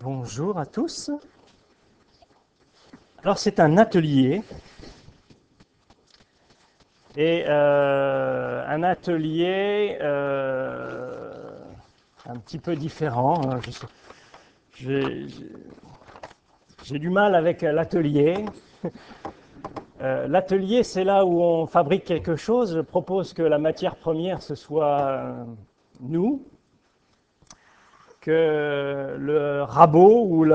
Bonjour à tous. Alors c'est un atelier et un atelier un petit peu différent. J'ai j'ai du mal avec l'atelier. L'atelier, c'est là où on fabrique quelque chose. Je propose que la matière première, ce soit nous, que le rabot ou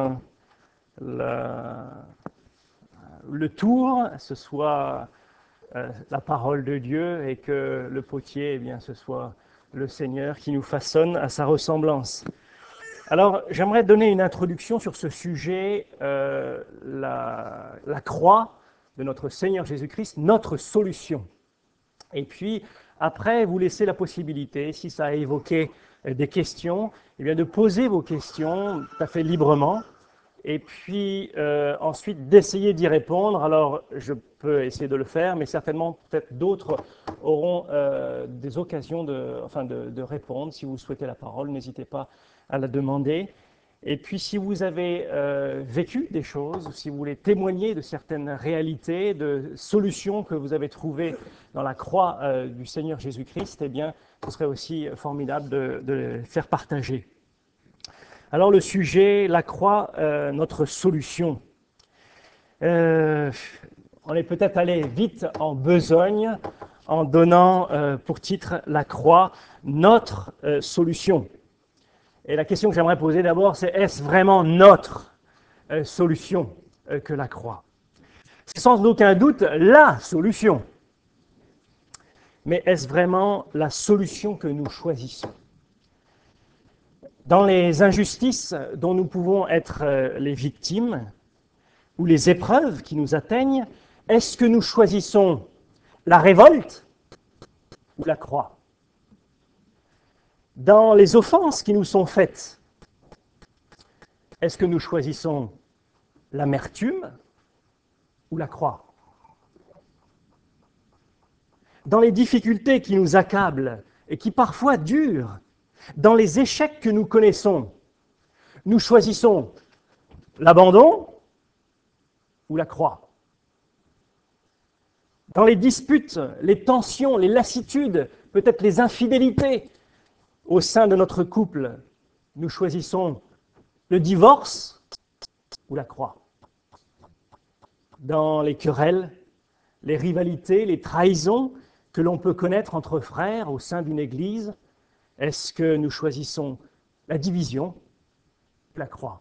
la- le tour, ce soit la parole de Dieu et que le potier, eh bien, ce soit le Seigneur qui nous façonne à sa ressemblance. Alors, j'aimerais donner une introduction sur ce sujet, la croix de notre Seigneur Jésus-Christ, notre solution. Et puis, après, vous laissez la possibilité, si ça a évoqué des questions, eh bien, de poser vos questions tout à fait librement et puis ensuite d'essayer d'y répondre. Alors, je peux essayer de le faire, mais certainement, peut-être d'autres auront des occasions de répondre. Si vous souhaitez la parole, n'hésitez pas à la demander. Et puis, si vous avez vécu des choses, si vous voulez témoigner de certaines réalités, de solutions que vous avez trouvées dans la croix du Seigneur Jésus-Christ, eh bien, ce serait aussi formidable de les faire partager. Alors le sujet, la croix, notre solution. Euh, on est peut-être allé vite en besogne en donnant pour titre la croix, notre solution. Et la question que j'aimerais poser d'abord, c'est est-ce vraiment notre solution que la croix? C'est sans aucun doute la solution. Mais est-ce vraiment la solution que nous choisissons? Dans les injustices dont nous pouvons être les victimes, ou les épreuves qui nous atteignent, est-ce que nous choisissons la révolte ou la croix? Dans les offenses qui nous sont faites, est-ce que nous choisissons l'amertume ou la croix? Dans les difficultés qui nous accablent et qui parfois durent, dans les échecs que nous connaissons, nous choisissons l'abandon ou la croix? Dans les disputes, les tensions, les lassitudes, peut-être les infidélités au sein de notre couple, nous choisissons le divorce ou la croix? Dans les querelles, les rivalités, les trahisons que l'on peut connaître entre frères au sein d'une église, est-ce que nous choisissons la division ou la croix?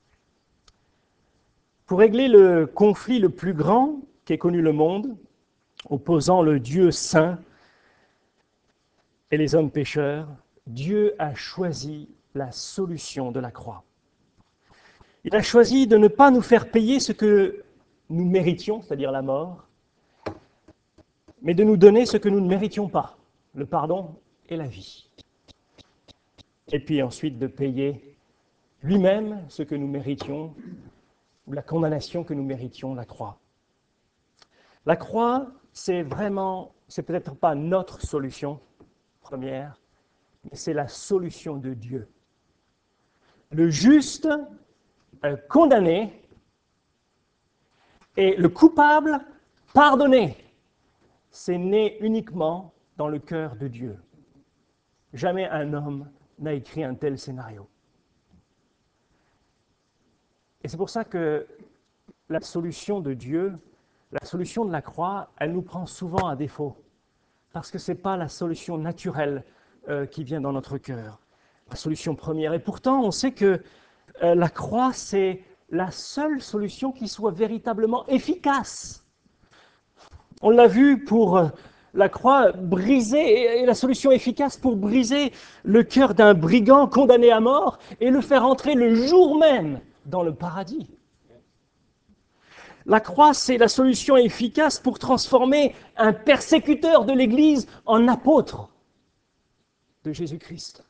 Pour régler le conflit le plus grand qu'ait connu le monde, opposant le Dieu saint et les hommes pécheurs, Dieu a choisi la solution de la croix. Il a choisi de ne pas nous faire payer ce que nous méritions, c'est-à-dire la mort, mais de nous donner ce que nous ne méritions pas, le pardon et la vie. Et puis ensuite de payer lui-même ce que nous méritions, ou la condamnation que nous méritions, la croix. La croix, c'est peut-être pas notre solution première, mais c'est la solution de Dieu. Le juste condamné et le coupable pardonné. C'est né uniquement dans le cœur de Dieu. Jamais un homme n'a écrit un tel scénario. Et c'est pour ça que la solution de Dieu, la solution de la croix, elle nous prend souvent à défaut. Parce que ce n'est pas la solution naturelle qui vient dans notre cœur, la solution première. Et pourtant, on sait que la croix, c'est la seule solution qui soit véritablement efficace. On l'a vu pour la croix briser, et la solution efficace pour briser le cœur d'un brigand condamné à mort et le faire entrer le jour même dans le paradis. La croix, c'est la solution efficace pour transformer un persécuteur de l'Église en apôtre de Jésus-Christ.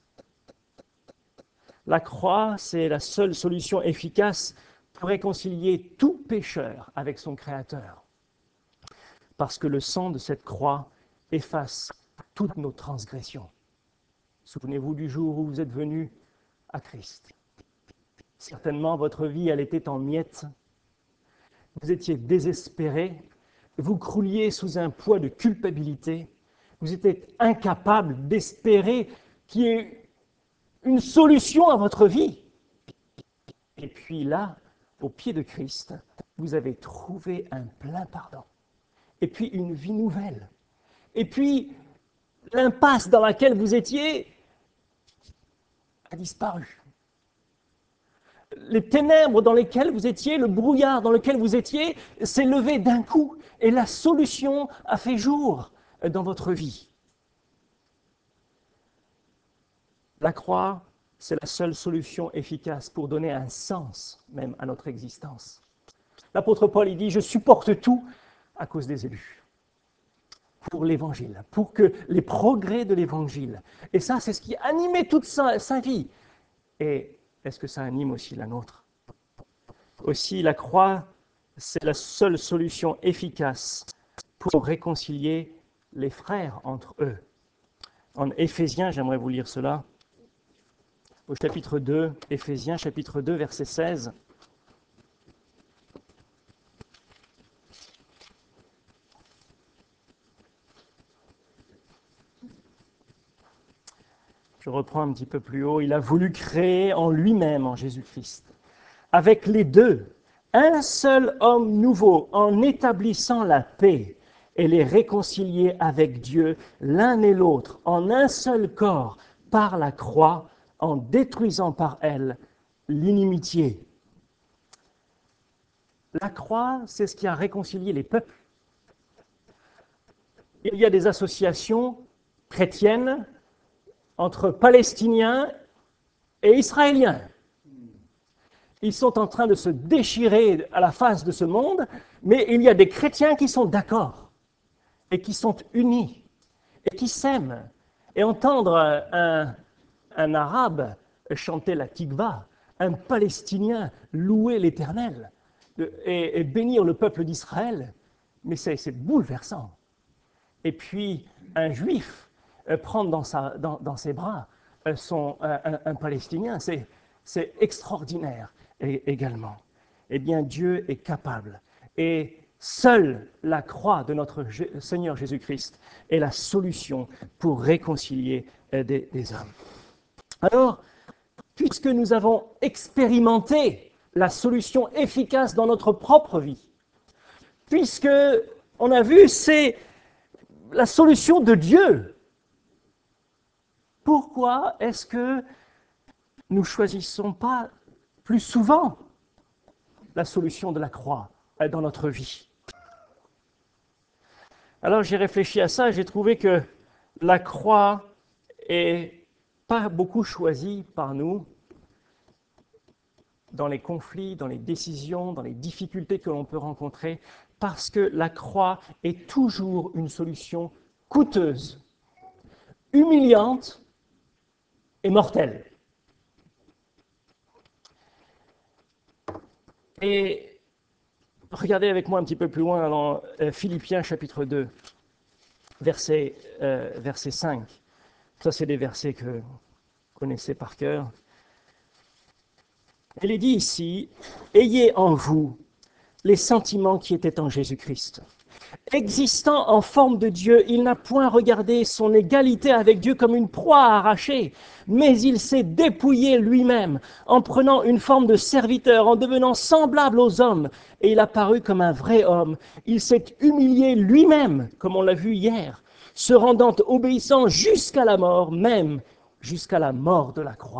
La croix, c'est la seule solution efficace pour réconcilier tout pécheur avec son Créateur. Parce que le sang de cette croix efface toutes nos transgressions. Souvenez-vous du jour où vous êtes venus à Christ. Certainement, votre vie, elle était en miettes. Vous étiez désespéré. Vous crouliez sous un poids de culpabilité. Vous étiez incapable d'espérer qu'il y ait une solution à votre vie. Et puis là, au pied de Christ, vous avez trouvé un plein pardon. Et puis une vie nouvelle. Et puis, l'impasse dans laquelle vous étiez a disparu. Les ténèbres dans lesquelles vous étiez, le brouillard dans lequel vous étiez, s'est levé d'un coup. Et la solution a fait jour dans votre vie. La croix, c'est la seule solution efficace pour donner un sens même à notre existence. L'apôtre Paul, il dit, je supporte tout à cause des élus, pour l'évangile, pour que les progrès de l'évangile. Et ça, c'est ce qui animait toute sa vie. Et est-ce que ça anime aussi la nôtre? Aussi, la croix, c'est la seule solution efficace pour réconcilier les frères entre eux. En Éphésiens, j'aimerais vous lire cela, au chapitre 2, Éphésiens chapitre 2, verset 16. Je reprends un petit peu plus haut. Il a voulu créer en lui-même, en Jésus-Christ, avec les deux, un seul homme nouveau, en établissant la paix et les réconcilier avec Dieu l'un et l'autre en un seul corps par la croix, en détruisant par elle l'inimitié. La croix, c'est ce qui a réconcilié les peuples. Il y a des associations chrétiennes entre Palestiniens et Israéliens. Ils sont en train de se déchirer à la face de ce monde, mais il y a des chrétiens qui sont d'accord et qui sont unis et qui s'aiment. Et entendre un arabe chanter la tikva, un palestinien louer l'Éternel et bénir le peuple d'Israël, mais c'est bouleversant. Et puis un juif prendre dans ses bras un palestinien, c'est extraordinaire également. Eh bien, Dieu est capable. Et seule la croix de notre Seigneur Jésus-Christ est la solution pour réconcilier des hommes. Alors, puisque nous avons expérimenté la solution efficace dans notre propre vie, puisque on a vu c'est la solution de Dieu, pourquoi est-ce que nous ne choisissons pas plus souvent la solution de la croix dans notre vie? Alors j'ai réfléchi à ça et j'ai trouvé que la croix est pas beaucoup choisie par nous dans les conflits, dans les décisions, dans les difficultés que l'on peut rencontrer, parce que la croix est toujours une solution coûteuse, humiliante et mortelle. Et regardez avec moi un petit peu plus loin dans Philippiens chapitre 2, verset 5. Ça, c'est des versets que vous connaissez par cœur. Il est dit ici, « Ayez en vous les sentiments qui étaient en Jésus-Christ. Existant en forme de Dieu, il n'a point regardé son égalité avec Dieu comme une proie à arracher, mais il s'est dépouillé lui-même en prenant une forme de serviteur, en devenant semblable aux hommes, et il a paru comme un vrai homme. Il s'est humilié lui-même, comme on l'a vu hier, se rendant obéissant jusqu'à la mort, même jusqu'à la mort de la croix. »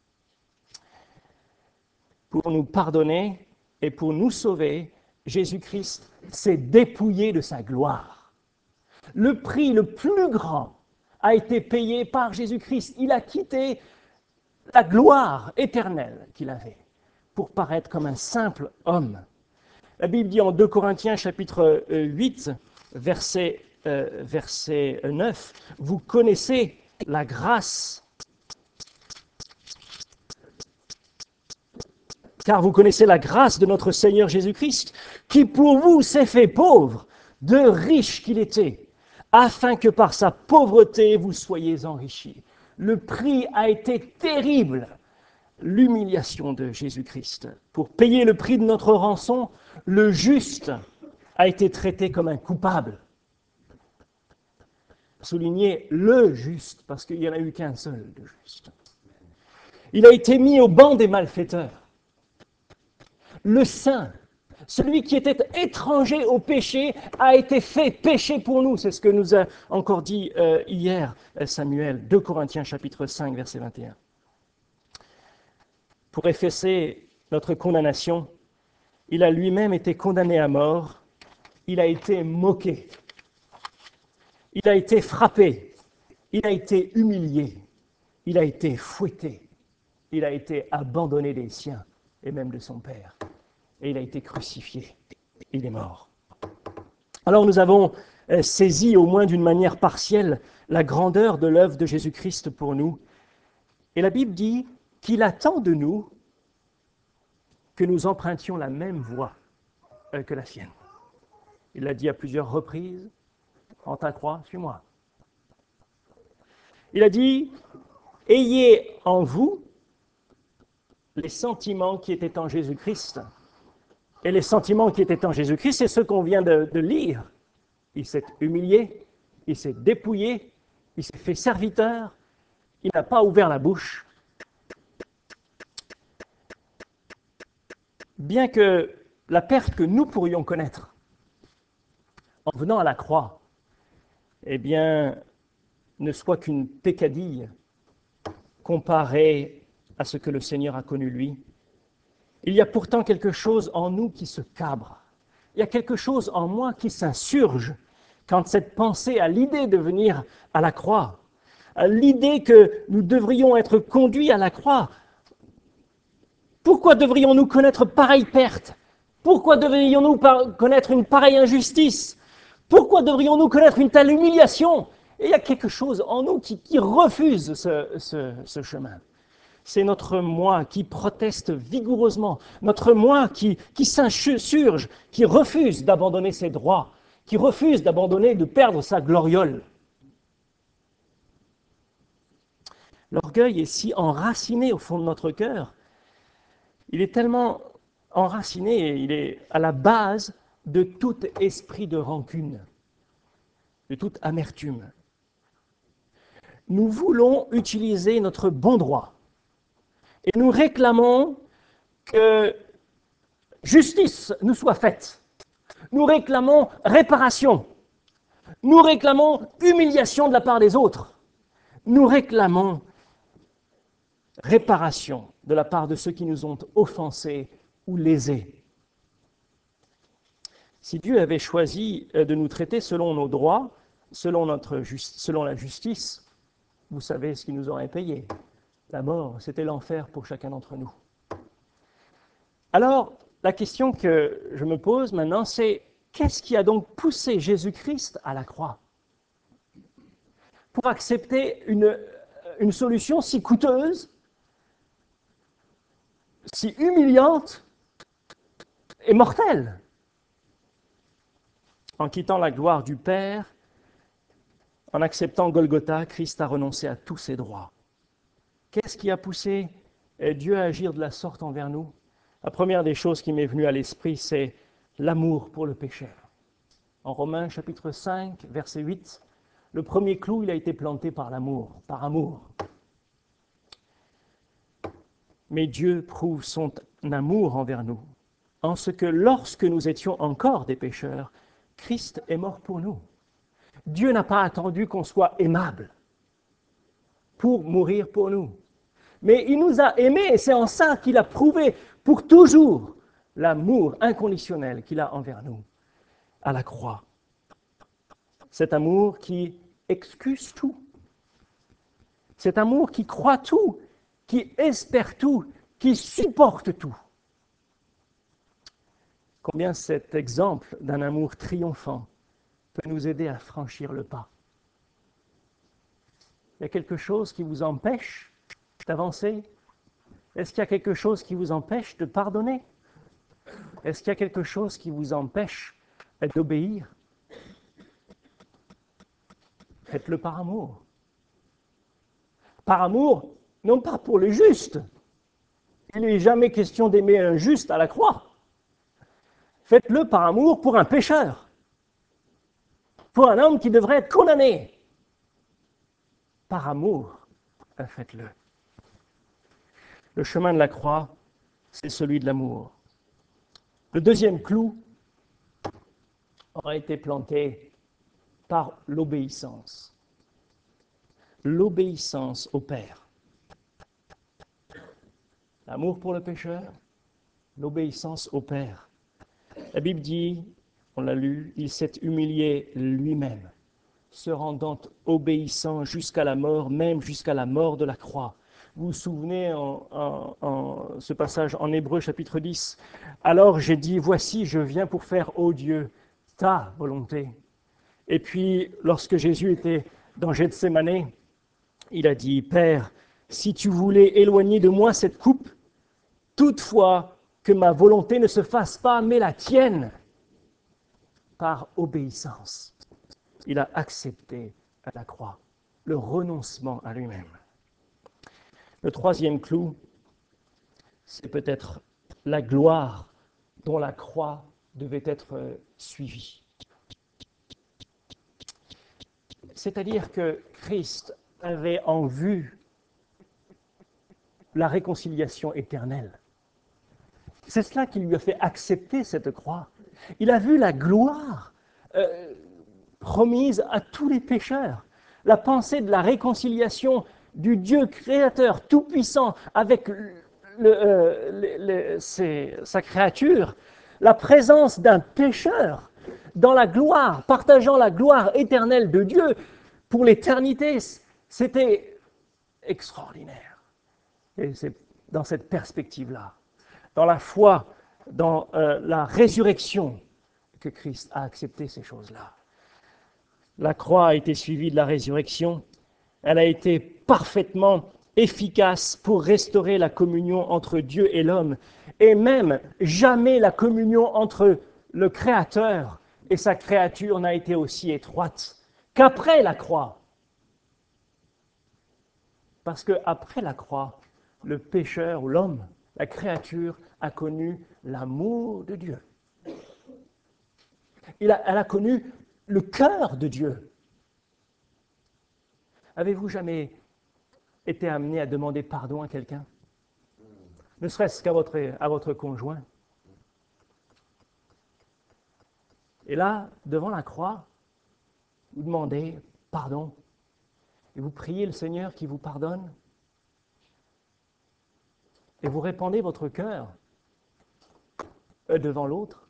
Pour nous pardonner et pour nous sauver, Jésus-Christ s'est dépouillé de sa gloire. Le prix le plus grand a été payé par Jésus-Christ. Il a quitté la gloire éternelle qu'il avait pour paraître comme un simple homme. La Bible dit en 2 Corinthiens chapitre 8, verset 9, « Vous connaissez la grâce ». Car vous connaissez la grâce de notre Seigneur Jésus-Christ, qui pour vous s'est fait pauvre, de riche qu'il était, afin que par sa pauvreté vous soyez enrichis. Le prix a été terrible. l'humiliation de Jésus-Christ. Pour payer le prix de notre rançon, le juste a été traité comme un coupable. Souligner le juste, parce qu'il n'y en a eu qu'un seul de juste. Il a été mis au banc des malfaiteurs. Le saint, celui qui était étranger au péché, a été fait péché pour nous. C'est ce que nous a encore dit hier Samuel, 2 Corinthiens chapitre 5, verset 21. Pour effacer notre condamnation, il a lui-même été condamné à mort, il a été moqué, il a été frappé, il a été humilié, il a été fouetté, il a été abandonné des siens et même de son Père. Et il a été crucifié, il est mort. Alors nous avons saisi au moins d'une manière partielle la grandeur de l'œuvre de Jésus-Christ pour nous. Et la Bible dit qu'il attend de nous que nous empruntions la même voie que la sienne. Il l'a dit à plusieurs reprises, en ta croix, suis-moi. Il a dit, ayez en vous les sentiments qui étaient en Jésus-Christ. Et les sentiments qui étaient en Jésus-Christ, c'est ceux qu'on vient de lire. Il s'est humilié, il s'est dépouillé, il s'est fait serviteur, il n'a pas ouvert la bouche. Bien que la perte que nous pourrions connaître en venant à la croix, eh bien, ne soit qu'une peccadille comparée à ce que le Seigneur a connu lui, il y a pourtant quelque chose en nous qui se cabre. Il y a quelque chose en moi qui s'insurge quand cette pensée a l'idée de venir à la croix, à l'idée que nous devrions être conduits à la croix. Pourquoi devrions-nous connaître pareille perte? Pourquoi devrions-nous connaître une pareille injustice? Pourquoi devrions-nous connaître une telle humiliation? Et il y a quelque chose en nous qui refuse ce chemin. C'est notre moi qui proteste vigoureusement, notre moi qui s'insurge, qui refuse d'abandonner ses droits, qui refuse d'abandonner, de perdre sa gloriole. L'orgueil est si enraciné au fond de notre cœur, il est tellement enraciné, il est à la base de tout esprit de rancune, de toute amertume. Nous voulons utiliser notre bon droit et nous réclamons que justice nous soit faite. Nous réclamons réparation. Nous réclamons humiliation de la part des autres. Nous réclamons réparation de la part de ceux qui nous ont offensés ou lésés. Si Dieu avait choisi de nous traiter selon nos droits, selon la justice, vous savez ce qu'il nous aurait payé. La mort, c'était l'enfer pour chacun d'entre nous. Alors, la question que je me pose maintenant, c'est qu'est-ce qui a donc poussé Jésus-Christ à la croix pour accepter une solution si coûteuse, si humiliante et mortelle? En quittant la gloire du Père, en acceptant Golgotha, Christ a renoncé à tous ses droits. Qu'est-ce qui a poussé Dieu à agir de la sorte envers nous? La première des choses qui m'est venue à l'esprit, c'est l'amour pour le pécheur. En Romains chapitre 5, verset 8, le premier clou, il a été planté par l'amour, par amour. Mais Dieu prouve son amour envers nous, en ce que lorsque nous étions encore des pécheurs, Christ est mort pour nous. Dieu n'a pas attendu qu'on soit aimable pour mourir pour nous. Mais il nous a aimés et c'est en ça qu'il a prouvé pour toujours l'amour inconditionnel qu'il a envers nous à la croix. Cet amour qui excuse tout. Cet amour qui croit tout, qui espère tout, qui supporte tout. Combien cet exemple d'un amour triomphant peut nous aider à franchir le pas. Il y a quelque chose qui vous empêche d'avancer? Est-ce qu'il y a quelque chose qui vous empêche de pardonner? Est-ce qu'il y a quelque chose qui vous empêche d'obéir? Faites-le par amour. Par amour, non pas pour le juste, Il n'est jamais question d'aimer un juste à la croix. Faites-le par amour pour un pécheur, pour un homme qui devrait être condamné. Par amour, faites-le. Le chemin de la croix, c'est celui de l'amour. Le deuxième clou aura été planté par l'obéissance. L'obéissance au Père. L'amour pour le pécheur, l'obéissance au Père. La Bible dit, on l'a lu, il s'est humilié lui-même, se rendant obéissant jusqu'à la mort, même jusqu'à la mort de la croix. Vous vous souvenez ce passage en Hébreux chapitre 10. Alors j'ai dit, voici, je viens pour faire, ô Dieu, ta volonté. Et puis, lorsque Jésus était dans Gethsémanée, il a dit, Père, si tu voulais éloigner de moi cette coupe, toutefois que ma volonté ne se fasse pas, mais la tienne, par obéissance. Il a accepté à la croix le renoncement à lui-même. Le troisième clou, c'est peut-être la gloire dont la croix devait être suivie. C'est-à-dire que Christ avait en vue la réconciliation éternelle. C'est cela qui lui a fait accepter cette croix. Il a vu la gloire promise à tous les pécheurs. La pensée de la réconciliation du Dieu créateur tout-puissant avec sa créature, la présence d'un pécheur dans la gloire, partageant la gloire éternelle de Dieu pour l'éternité, c'était extraordinaire. Et c'est dans cette perspective-là, dans la foi, dans la résurrection, que Christ a accepté ces choses-là. La croix a été suivie de la résurrection. Elle a été parfaitement efficace pour restaurer la communion entre Dieu et l'homme. Et même, jamais la communion entre le Créateur et sa créature n'a été aussi étroite qu'après la croix. Parce qu'après la croix, le pécheur ou l'homme, la créature, a connu l'amour de Dieu. Elle a connu le cœur de Dieu. Avez-vous jamais été amené à demander pardon à quelqu'un? Ne serait-ce qu'à votre conjoint. Et là, devant la croix, vous demandez pardon. Et vous priez le Seigneur qui vous pardonne. Et vous répandez votre cœur devant l'autre.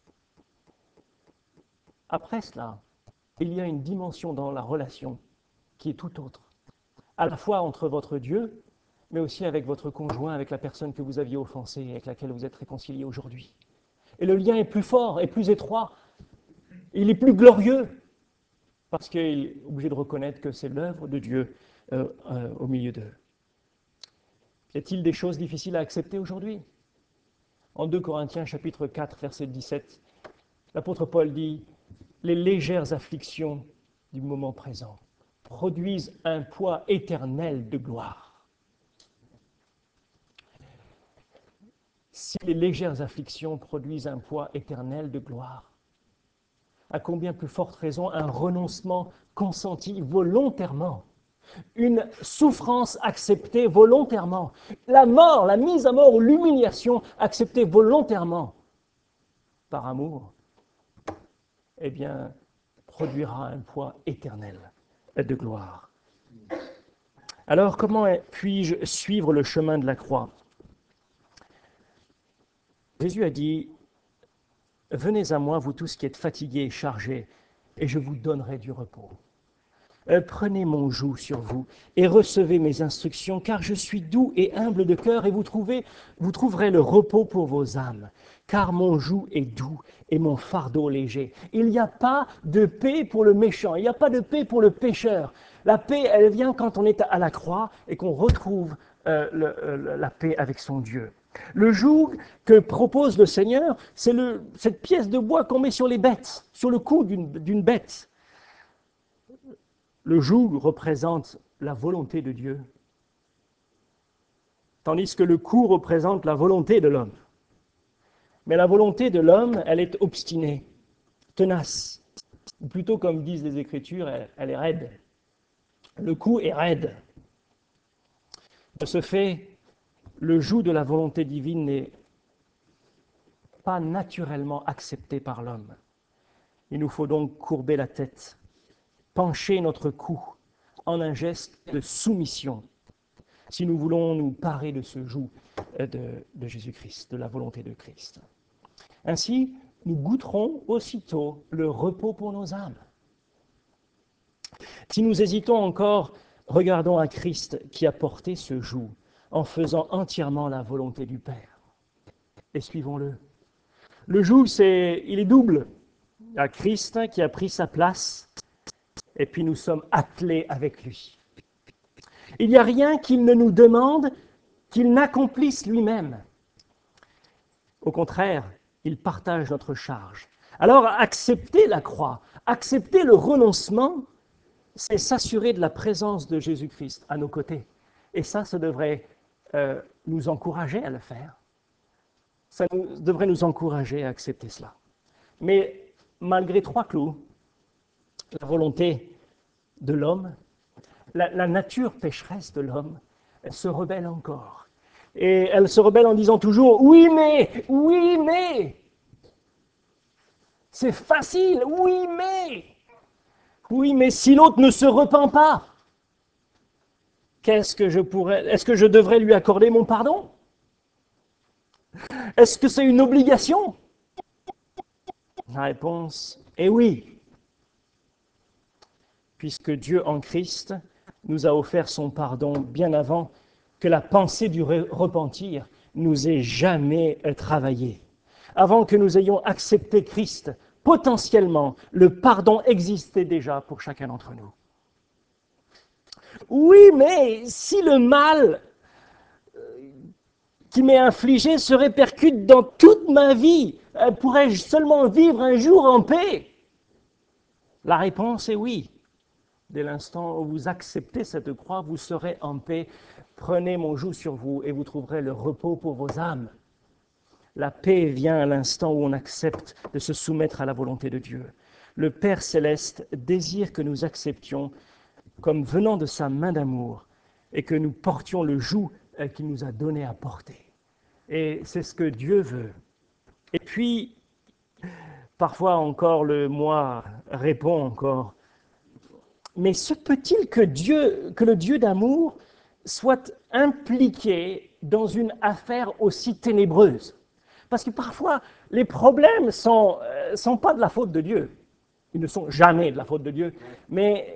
Après cela, il y a une dimension dans la relation qui est tout autre. À la fois entre votre Dieu, mais aussi avec votre conjoint, avec la personne que vous aviez offensée et avec laquelle vous êtes réconcilié aujourd'hui. Et le lien est plus fort et plus étroit. Il est plus glorieux parce qu'il est obligé de reconnaître que c'est l'œuvre de Dieu au milieu d'eux. Y a-t-il des choses difficiles à accepter aujourd'hui? En 2 Corinthiens chapitre 4, verset 17, l'apôtre Paul dit « Les légères afflictions du moment présent produisent un poids éternel de gloire. » Si les légères afflictions produisent un poids éternel de gloire, à combien plus forte raison un renoncement consenti volontairement, une souffrance acceptée volontairement, la mort, la mise à mort ou l'humiliation acceptée volontairement par amour, eh bien, produira un poids éternel de gloire. Alors, comment puis-je suivre le chemin de la croix? Jésus a dit, « Venez à moi, vous tous qui êtes fatigués et chargés, et je vous donnerai du repos. Prenez mon joug sur vous et recevez mes instructions, car je suis doux et humble de cœur, et vous trouverez le repos pour vos âmes. Car mon joug est doux et mon fardeau léger. » Il n'y a pas de paix pour le méchant, il n'y a pas de paix pour le pécheur. La paix, elle vient quand on est à la croix et qu'on retrouve la paix avec son Dieu. Le joug que propose le Seigneur, c'est cette pièce de bois qu'on met sur les bêtes, sur le cou d'une bête. Le joug représente la volonté de Dieu. tandis que le coup représente la volonté de l'homme. Mais la volonté de l'homme, elle est obstinée, tenace, ou plutôt comme disent les Écritures, elle est raide. Le coup est raide. De ce fait, le joug de la volonté divine n'est pas naturellement accepté par l'homme. Il nous faut donc courber la tête, pencher notre cou en un geste de soumission, si nous voulons nous parer de ce joug de Jésus-Christ, de la volonté de Christ. Ainsi, nous goûterons aussitôt le repos pour nos âmes. Si nous hésitons encore, regardons à Christ qui a porté ce joug en faisant entièrement la volonté du Père. Et suivons-le. Le joug, il est double. Il y a Christ qui a pris sa place, et puis nous sommes attelés avec lui. Il n'y a rien qu'il ne nous demande qu'il n'accomplisse lui-même. Au contraire, il partage notre charge. Alors, accepter la croix, accepter le renoncement, c'est s'assurer de la présence de Jésus-Christ à nos côtés. Et ça devrait nous encourager à le faire. Ça devrait nous encourager à accepter cela. Mais malgré trois clous, la volonté de l'homme, la nature pécheresse de l'homme, elle se rebelle encore. Et elle se rebelle en disant toujours « oui mais, c'est facile, oui mais si l'autre ne se repent pas, est-ce que je devrais lui accorder mon pardon? Est-ce que c'est une obligation? » La réponse est oui, puisque Dieu en Christ nous a offert son pardon bien avant que la pensée du repentir nous ait jamais travaillé. Avant que nous ayons accepté Christ, potentiellement, le pardon existait déjà pour chacun d'entre nous. Oui, mais si le mal qui m'est infligé se répercute dans toute ma vie, pourrais-je seulement vivre un jour en paix? La réponse est oui. Dès l'instant où vous acceptez cette croix, vous serez en paix. Prenez mon joug sur vous et vous trouverez le repos pour vos âmes. La paix vient à l'instant où on accepte de se soumettre à la volonté de Dieu. Le Père céleste désire que nous acceptions comme venant de sa main d'amour et que nous portions le joug qu'il nous a donné à porter. Et c'est ce que Dieu veut. Et puis, parfois encore, le moi répond encore, mais se peut-il que le Dieu d'amour soit impliqué dans une affaire aussi ténébreuse? Parce que parfois, les problèmes ne sont pas de la faute de Dieu. Ils ne sont jamais de la faute de Dieu. Mais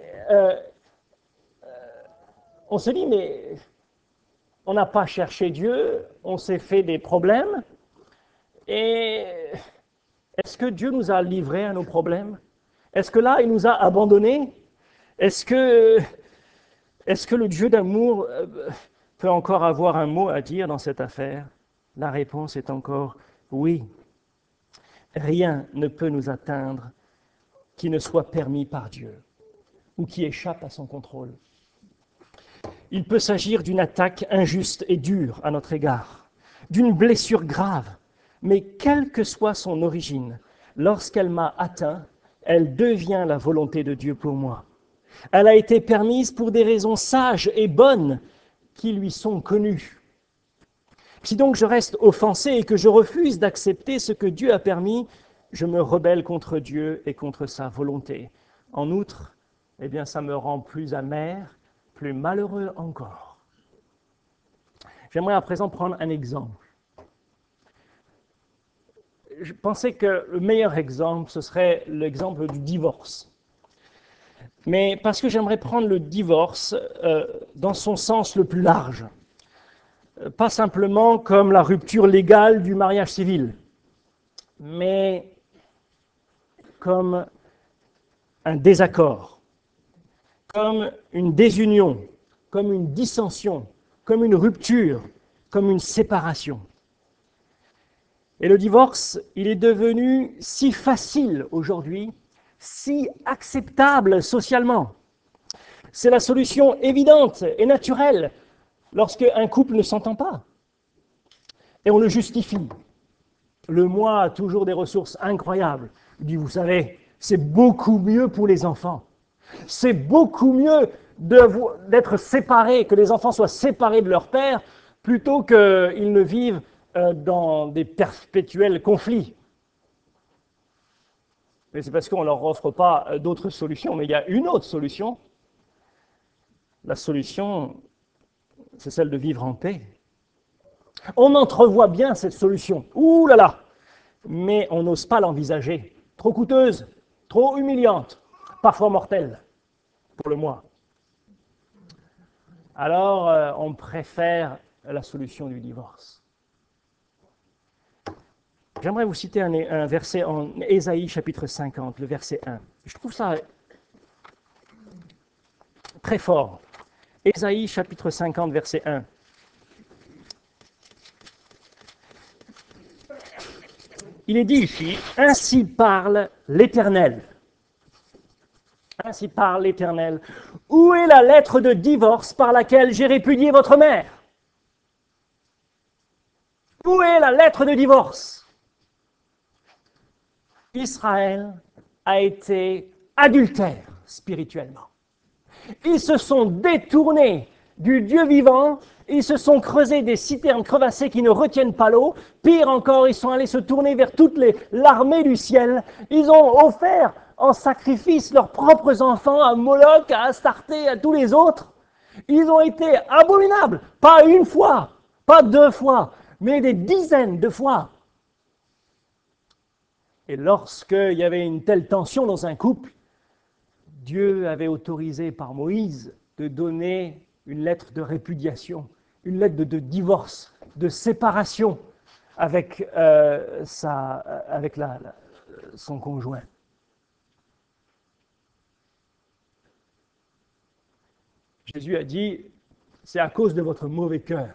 on se dit, mais on n'a pas cherché Dieu, on s'est fait des problèmes. Et est-ce que Dieu nous a livrés à nos problèmes? Est-ce que là, il nous a abandonnés? Est-ce que le Dieu d'amour peut encore avoir un mot à dire dans cette affaire? La réponse est encore oui. Rien ne peut nous atteindre qui ne soit permis par Dieu ou qui échappe à son contrôle. Il peut s'agir d'une attaque injuste et dure à notre égard, d'une blessure grave, mais quelle que soit son origine, lorsqu'elle m'a atteint, elle devient la volonté de Dieu pour moi. Elle a été permise pour des raisons sages et bonnes qui lui sont connues. Si donc je reste offensé et que je refuse d'accepter ce que Dieu a permis, je me rebelle contre Dieu et contre sa volonté. En outre, eh bien, ça me rend plus amer, plus malheureux encore. J'aimerais à présent prendre un exemple. Je pensais que le meilleur exemple, ce serait l'exemple du divorce. Mais parce que j'aimerais prendre le divorce dans son sens le plus large. Pas simplement comme la rupture légale du mariage civil, mais comme un désaccord, comme une désunion, comme une dissension, comme une rupture, comme une séparation. Et le divorce, il est devenu si facile aujourd'hui, si acceptable socialement. C'est la solution évidente et naturelle lorsqu'un couple ne s'entend pas. Et on le justifie. Le moi a toujours des ressources incroyables. Il dit, vous savez, c'est beaucoup mieux pour les enfants. C'est beaucoup mieux d'être séparés, que les enfants soient séparés de leur père, plutôt qu'ils ne vivent dans des perpétuels conflits. Mais c'est parce qu'on ne leur offre pas d'autres solutions. Mais il y a une autre solution. La solution, c'est celle de vivre en paix. On entrevoit bien cette solution. Ouh là là! Mais on n'ose pas l'envisager. Trop coûteuse, trop humiliante, parfois mortelle pour le moi. Alors, on préfère la solution du divorce. J'aimerais vous citer un verset en Ésaïe chapitre 50, le verset 1. Je trouve ça très fort. Ésaïe chapitre 50, verset 1. Il est dit ici, « Ainsi parle l'Éternel. » Ainsi parle l'Éternel. « Où est la lettre de divorce par laquelle j'ai répudié votre mère ?» Où est la lettre de divorce? Israël a été adultère spirituellement. Ils se sont détournés du Dieu vivant, ils se sont creusés des citernes crevassées qui ne retiennent pas l'eau. Pire encore, ils sont allés se tourner vers toute l'armée du ciel. Ils ont offert en sacrifice leurs propres enfants à Moloch, à Astarté, à tous les autres. Ils ont été abominables, pas une fois, pas deux fois, mais des dizaines de fois. Et lorsqu'il y avait une telle tension dans un couple, Dieu avait autorisé par Moïse de donner une lettre de répudiation, une lettre de divorce, de séparation avec, son conjoint. Jésus a dit, c'est à cause de votre mauvais cœur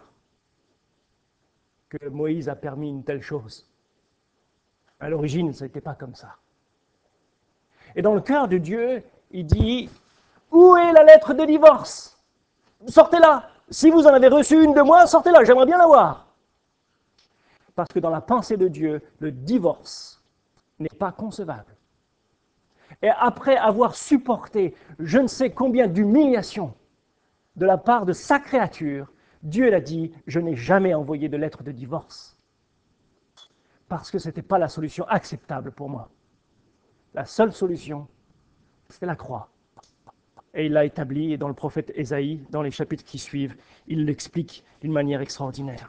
que Moïse a permis une telle chose. À l'origine, ce n'était pas comme ça. Et dans le cœur de Dieu, il dit, où est la lettre de divorce? Sortez-la. Si vous en avez reçu une de moi, sortez-la, j'aimerais bien la voir. Parce que dans la pensée de Dieu, le divorce n'est pas concevable. Et après avoir supporté je ne sais combien d'humiliations de la part de sa créature, Dieu l'a dit, je n'ai jamais envoyé de lettre de divorce. Parce que ce n'était pas la solution acceptable pour moi. La seule solution, c'était la croix. Et il l'a établi, et dans le prophète Ésaïe, dans les chapitres qui suivent, il l'explique d'une manière extraordinaire.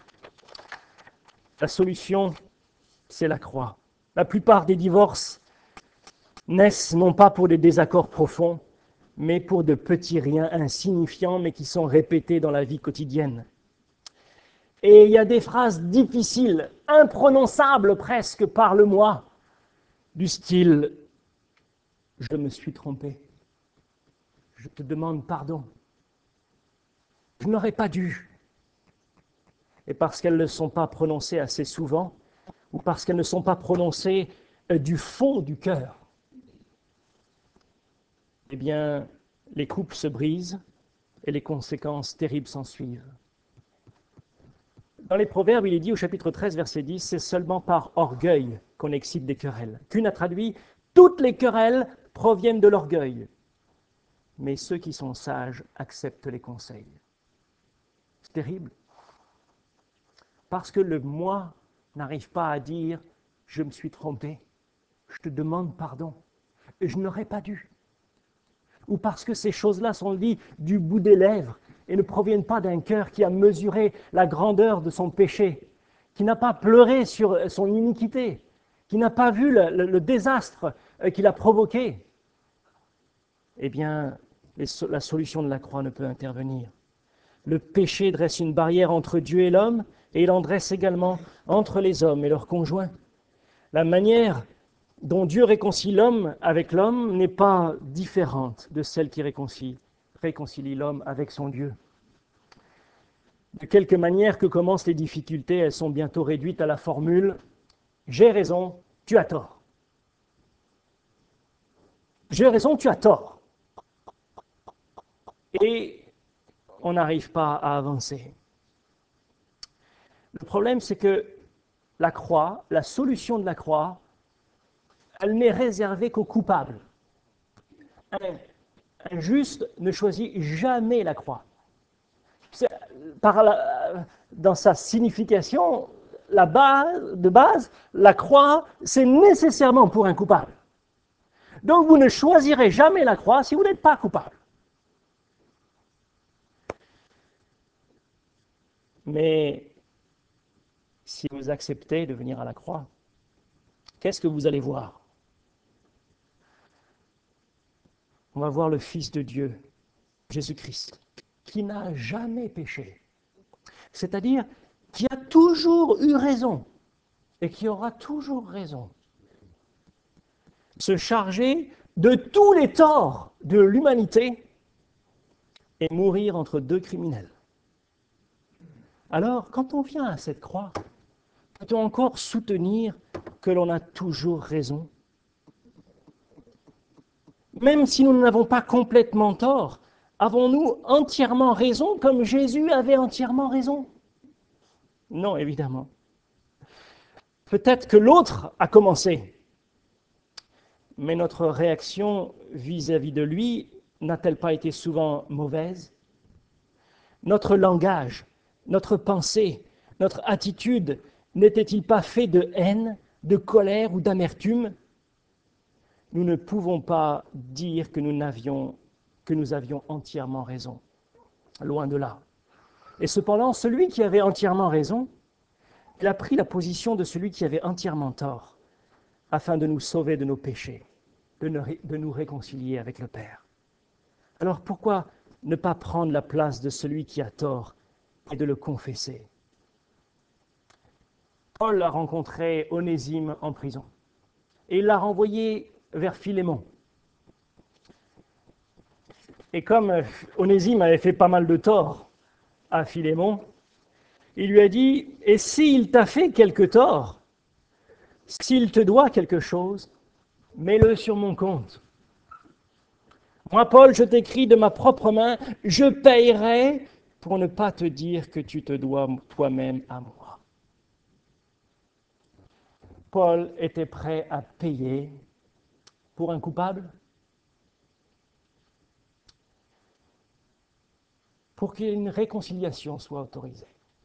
La solution, c'est la croix. La plupart des divorces naissent non pas pour des désaccords profonds, mais pour de petits riens insignifiants, mais qui sont répétés dans la vie quotidienne. Et il y a des phrases difficiles, imprononçables presque par le moi, du style « je me suis trompé ». Je te demande pardon. Je n'aurais pas dû. Et parce qu'elles ne sont pas prononcées assez souvent, ou parce qu'elles ne sont pas prononcées du fond du cœur, eh bien, les couples se brisent et les conséquences terribles s'en suivent. Dans les Proverbes, il est dit au chapitre 13, verset 10, c'est seulement par orgueil qu'on excite des querelles. Kuhn a traduit, toutes les querelles proviennent de l'orgueil. Mais ceux qui sont sages acceptent les conseils. C'est terrible. Parce que le moi n'arrive pas à dire « je me suis trompé, je te demande pardon, et je n'aurais pas dû ». Ou parce que ces choses-là sont dites du bout des lèvres et ne proviennent pas d'un cœur qui a mesuré la grandeur de son péché, qui n'a pas pleuré sur son iniquité, qui n'a pas vu le désastre qu'il a provoqué. Eh bien, la solution de la croix ne peut intervenir. Le péché dresse une barrière entre Dieu et l'homme, et il en dresse également entre les hommes et leurs conjoints. La manière dont Dieu réconcilie l'homme avec l'homme n'est pas différente de celle qui réconcilie l'homme avec son Dieu. De quelque manière que commencent les difficultés, elles sont bientôt réduites à la formule « j'ai raison, tu as tort ». J'ai raison, tu as tort. Et on n'arrive pas à avancer. Le problème, c'est que la croix, la solution de la croix, elle n'est réservée qu'aux coupables. Un juste ne choisit jamais la croix. Dans sa signification, de base, la croix, c'est nécessairement pour un coupable. Donc vous ne choisirez jamais la croix si vous n'êtes pas coupable. Mais si vous acceptez de venir à la croix, qu'est-ce que vous allez voir? On va voir le Fils de Dieu, Jésus-Christ, qui n'a jamais péché. C'est-à-dire qui a toujours eu raison et qui aura toujours raison. Se charger de tous les torts de l'humanité et mourir entre deux criminels. Alors, quand on vient à cette croix, peut-on encore soutenir que l'on a toujours raison? Même si nous n'avons pas complètement tort, avons-nous entièrement raison comme Jésus avait entièrement raison? Non, évidemment. Peut-être que l'autre a commencé, mais notre réaction vis-à-vis de lui n'a-t-elle pas été souvent mauvaise? Notre langage, notre pensée, notre attitude n'était-il pas fait de haine, de colère ou d'amertume? Nous ne pouvons pas dire que nous avions entièrement raison. Loin de là. Et cependant, celui qui avait entièrement raison, il a pris la position de celui qui avait entièrement tort, afin de nous sauver de nos péchés, de nous réconcilier avec le Père. Alors pourquoi ne pas prendre la place de celui qui a tort et de le confesser? Paul a rencontré Onésime en prison et il l'a renvoyé vers Philémon. Et comme Onésime avait fait pas mal de tort à Philémon, il lui a dit « Et s'il t'a fait quelque tort, s'il te doit quelque chose, mets-le sur mon compte. Moi, Paul, je t'écris de ma propre main, je payerai pour ne pas te dire que tu te dois toi-même à moi. » Paul était prêt à payer pour un coupable, pour qu'une réconciliation soit autorisée.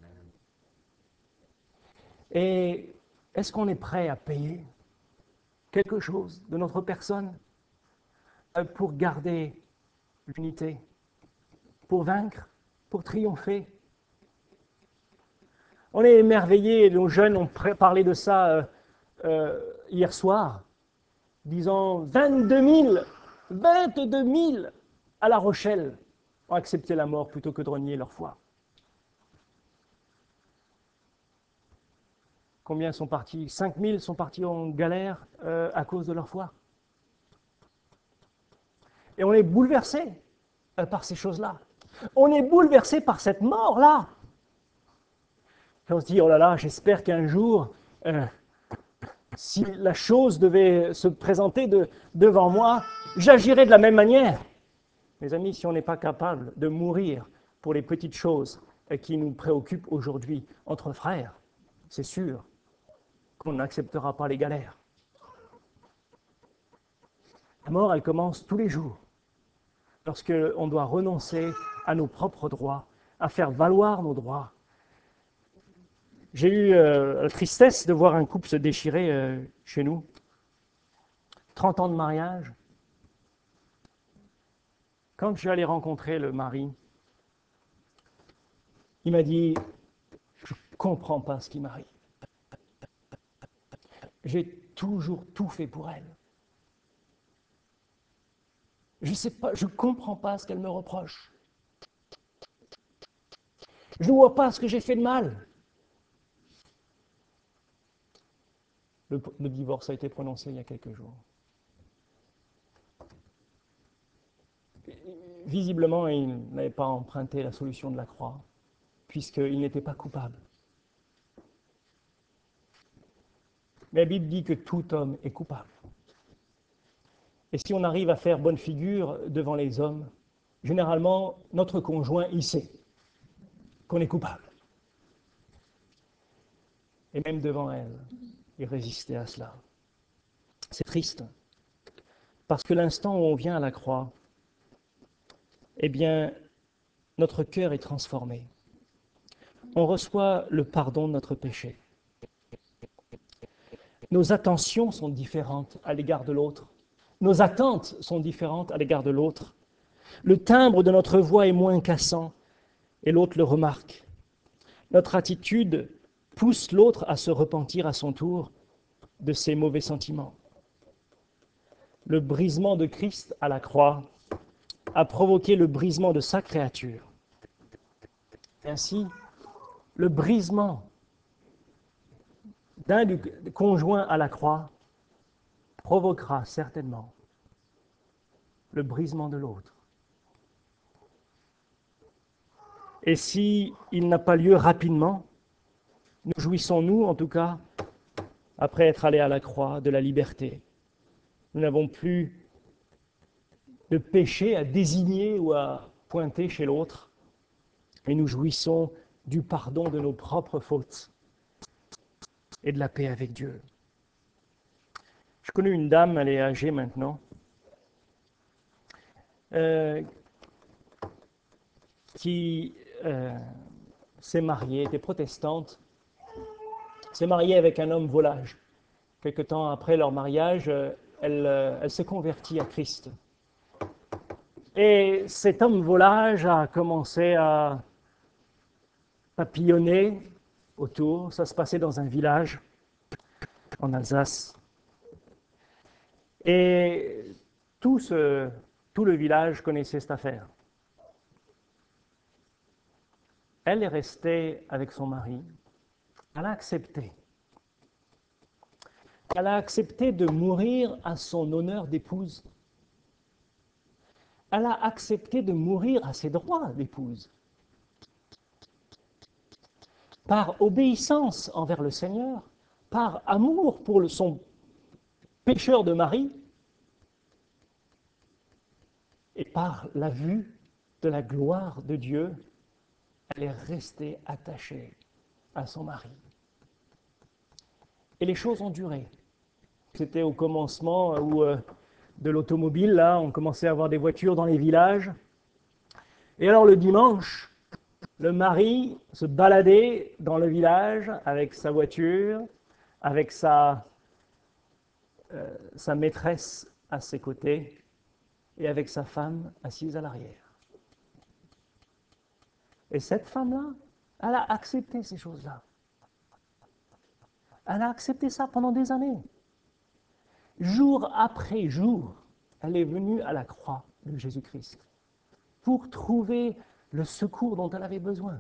Et est-ce qu'on est prêt à payer quelque chose de notre personne pour garder l'unité, pour vaincre, pour triompher? On est émerveillés, nos jeunes ont parlé de ça hier soir, disant 22 000 à La Rochelle ont accepté la mort plutôt que de renier leur foi. Combien sont partis? 5 000 sont partis en galère à cause de leur foi. Et on est bouleversé par ces choses-là. On est bouleversé par cette mort-là. Et on se dit, oh là là, j'espère qu'un jour, si la chose devait se présenter devant moi, j'agirai de la même manière. Mes amis, si on n'est pas capable de mourir pour les petites choses qui nous préoccupent aujourd'hui entre frères, c'est sûr qu'on n'acceptera pas les galères. La mort, elle commence tous les jours, lorsqu'on doit renoncer à nos propres droits, à faire valoir nos droits. J'ai eu la tristesse de voir un couple se déchirer chez nous. 30 ans de mariage. Quand je suis allé rencontrer le mari, il m'a dit « Je ne comprends pas ce qui m'arrive. J'ai toujours tout fait pour elle. Je sais pas, je ne comprends pas ce qu'elle me reproche. Je ne vois pas ce que j'ai fait de mal. » Le divorce a été prononcé il y a quelques jours. Visiblement, il n'avait pas emprunté la solution de la croix, puisqu'il n'était pas coupable. Mais la Bible dit que tout homme est coupable. Et si on arrive à faire bonne figure devant les hommes, généralement, notre conjoint, il sait qu'on est coupable. Et même devant elle, il résistait à cela. C'est triste, parce que l'instant où on vient à la croix, eh bien, notre cœur est transformé. On reçoit le pardon de notre péché. Nos attentions sont différentes à l'égard de l'autre. Nos attentes sont différentes à l'égard de l'autre. Le timbre de notre voix est moins cassant et l'autre le remarque. Notre attitude pousse l'autre à se repentir à son tour de ses mauvais sentiments. Le brisement de Christ à la croix a provoqué le brisement de sa créature. Ainsi, le brisement d'un conjoint à la croix provoquera certainement le brisement de l'autre. Et si il n'a pas lieu rapidement, nous jouissons-nous, en tout cas, après être allés à la croix, de la liberté. Nous n'avons plus de péché à désigner ou à pointer chez l'autre, mais nous jouissons du pardon de nos propres fautes et de la paix avec Dieu. Je connais une dame, elle est âgée maintenant, qui s'est mariée, était protestante, s'est mariée avec un homme volage. Quelque temps après leur mariage, elle s'est convertie à Christ. Et cet homme volage a commencé à papillonner autour. Ça se passait dans un village en Alsace. Et tout le village connaissait cette affaire. Elle est restée avec son mari. Elle a accepté. Elle a accepté de mourir à son honneur d'épouse. Elle a accepté de mourir à ses droits d'épouse. Par obéissance envers le Seigneur, par amour pour son pécheur de mari, et par la vue de la gloire de Dieu, elle est restée attachée à son mari. Et les choses ont duré. C'était au commencement où, de l'automobile, là, on commençait à avoir des voitures dans les villages. Et alors le dimanche, le mari se baladait dans le village avec sa voiture, avec sa maîtresse à ses côtés et avec sa femme assise à l'arrière. Et cette femme-là, elle a accepté ces choses-là. Elle a accepté ça pendant des années. Jour après jour, elle est venue à la croix de Jésus-Christ pour trouver le secours dont elle avait besoin.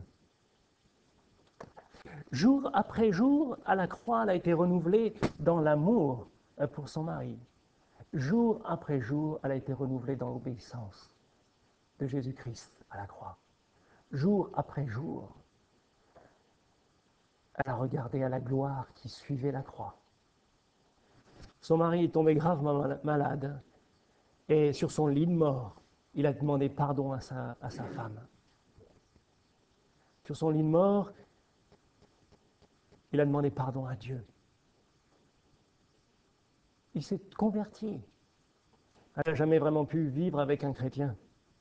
Jour après jour, à la croix, elle a été renouvelée dans l'amour pour son mari. Jour après jour, elle a été renouvelée dans l'obéissance de Jésus-Christ à la croix. Jour après jour, elle a regardé à la gloire qui suivait la croix. Son mari est tombé gravement malade et sur son lit de mort, il a demandé pardon à sa femme. Sur son lit de mort, il a demandé pardon à Dieu. Il s'est converti. Elle n'a jamais vraiment pu vivre avec un chrétien.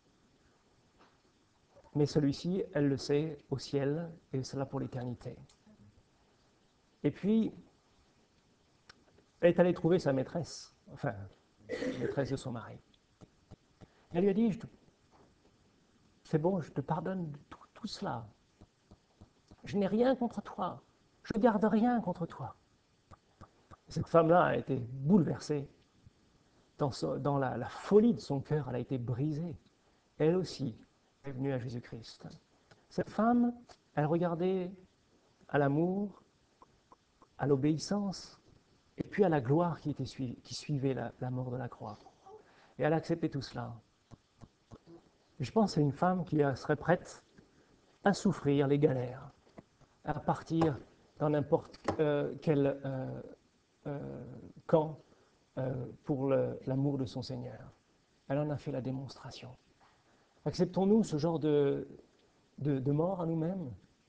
Mais celui-ci, elle le sait, au ciel, et c'est là pour l'éternité. Et puis, elle est allée trouver sa maîtresse, enfin, la maîtresse de son mari. Elle lui a dit, c'est bon, je te pardonne de tout cela. Je n'ai rien contre toi. Je ne garde rien contre toi. Cette femme-là a été bouleversée. Dans la folie de son cœur, elle a été brisée. Elle aussi est venue à Jésus-Christ. Cette femme, elle regardait à l'amour, à l'obéissance, et puis à la gloire qui suivait la mort de la croix. Et elle a accepté tout cela. Je pense que c'est une femme qui serait prête à souffrir les galères, à partir dans n'importe quel camp pour l'amour de son Seigneur. Elle en a fait la démonstration. Acceptons-nous ce genre de mort à nous-mêmes?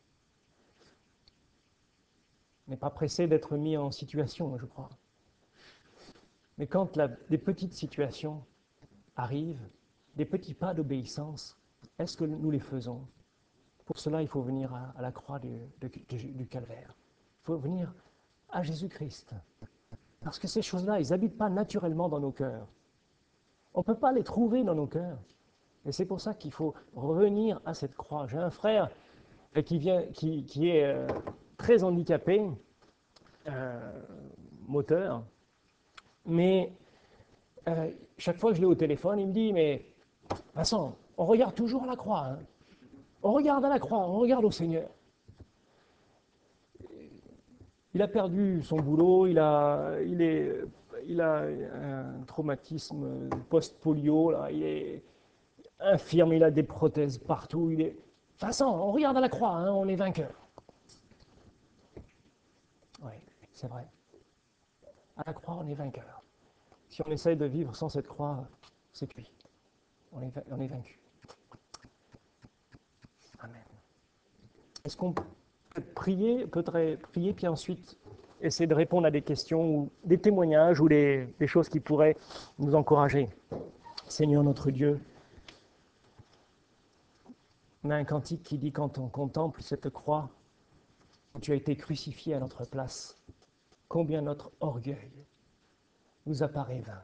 On n'est pas pressé d'être mis en situation, je crois. Mais quand des petites situations arrivent, des petits pas d'obéissance, est-ce que nous les faisons? Pour cela, il faut venir à la croix du calvaire. Il faut venir à Jésus-Christ. Parce que ces choses-là, ils n'habitent pas naturellement dans nos cœurs. On ne peut pas les trouver dans nos cœurs. Et c'est pour ça qu'il faut revenir à cette croix. J'ai un frère qui est très handicapé, moteur, mais chaque fois que je l'ai au téléphone, il me dit, mais Vincent, on regarde toujours à la croix. Hein. On regarde à la croix, on regarde au Seigneur. Il a perdu son boulot, il a un traumatisme post-polio, là, il est infirme, il a des prothèses partout. Vincent, on regarde à la croix, hein, on est vainqueur. Oui, c'est vrai. À la croix, on est vainqueur. Si on essaye de vivre sans cette croix, c'est cuit. On est vaincu. Amen. Est-ce qu'on peut prier, puis ensuite essayer de répondre à des questions ou des témoignages ou des choses qui pourraient nous encourager? Seigneur notre Dieu, on a un cantique qui dit quand on contemple cette croix, quand tu as été crucifié à notre place, combien notre orgueil nous apparaît vain.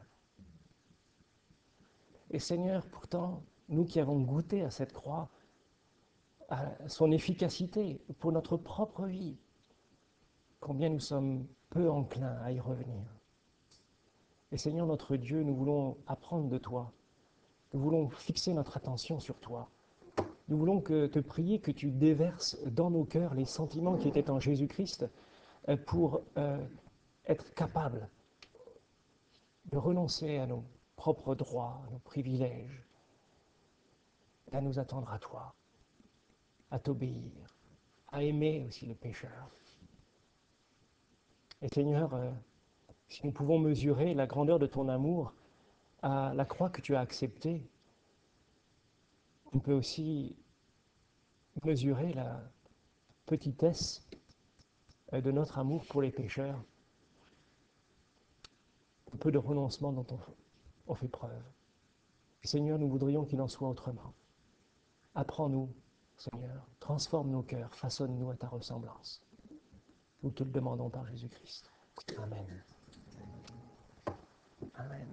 Et Seigneur, pourtant, nous qui avons goûté à cette croix, à son efficacité pour notre propre vie, combien nous sommes peu enclins à y revenir. Et Seigneur notre Dieu, nous voulons apprendre de toi. Nous voulons fixer notre attention sur toi. Nous voulons te prier que tu déverses dans nos cœurs les sentiments qui étaient en Jésus-Christ pour être capables de renoncer à nos propres droits, à nos privilèges, et à nous attendre à toi, à t'obéir, à aimer aussi le pécheur. Et Seigneur, si nous pouvons mesurer la grandeur de ton amour à la croix que tu as acceptée, on peut aussi mesurer la petitesse de notre amour pour les pécheurs, un peu de renoncement dont on fait preuve. Et Seigneur, nous voudrions qu'il en soit autrement. Apprends-nous, Seigneur, transforme nos cœurs, façonne-nous à ta ressemblance. Nous te le demandons par Jésus-Christ. Amen. Amen.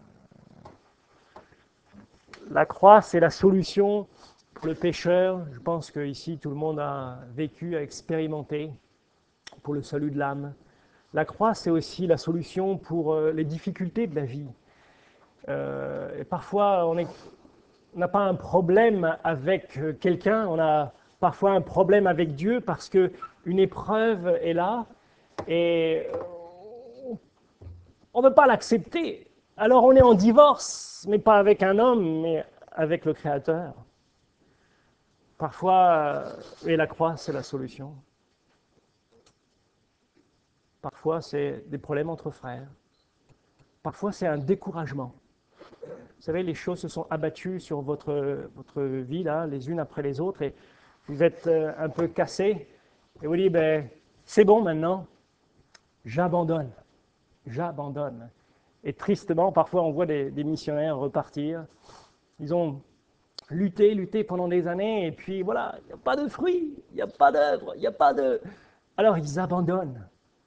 La croix, c'est la solution pour le pécheur. Je pense qu'ici, tout le monde a vécu, a expérimenté pour le salut de l'âme. La croix, c'est aussi la solution pour les difficultés de la vie. Et parfois, on n'a pas un problème avec quelqu'un, on a parfois un problème avec Dieu parce qu'une épreuve est là et on ne veut pas l'accepter. Alors on est en divorce, mais pas avec un homme, mais avec le Créateur. Parfois, et la croix, c'est la solution. Parfois, c'est des problèmes entre frères. Parfois, c'est un découragement. Vous savez, les choses se sont abattues sur votre vie, là, les unes après les autres, et vous êtes un peu cassé, et vous dites, ben, c'est bon maintenant, j'abandonne, j'abandonne. Et tristement, parfois, on voit des missionnaires repartir. Ils ont lutté pendant des années, et puis voilà, il n'y a pas de fruits, il n'y a pas d'œuvre, il n'y a pas de... Alors, ils abandonnent.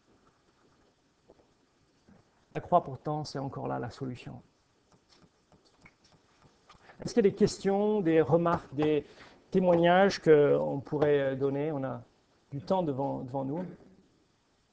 La croix, pourtant, c'est encore là la solution. Est-ce qu'il y a des questions, des remarques, des témoignages qu'on pourrait donner? On a du temps devant nous.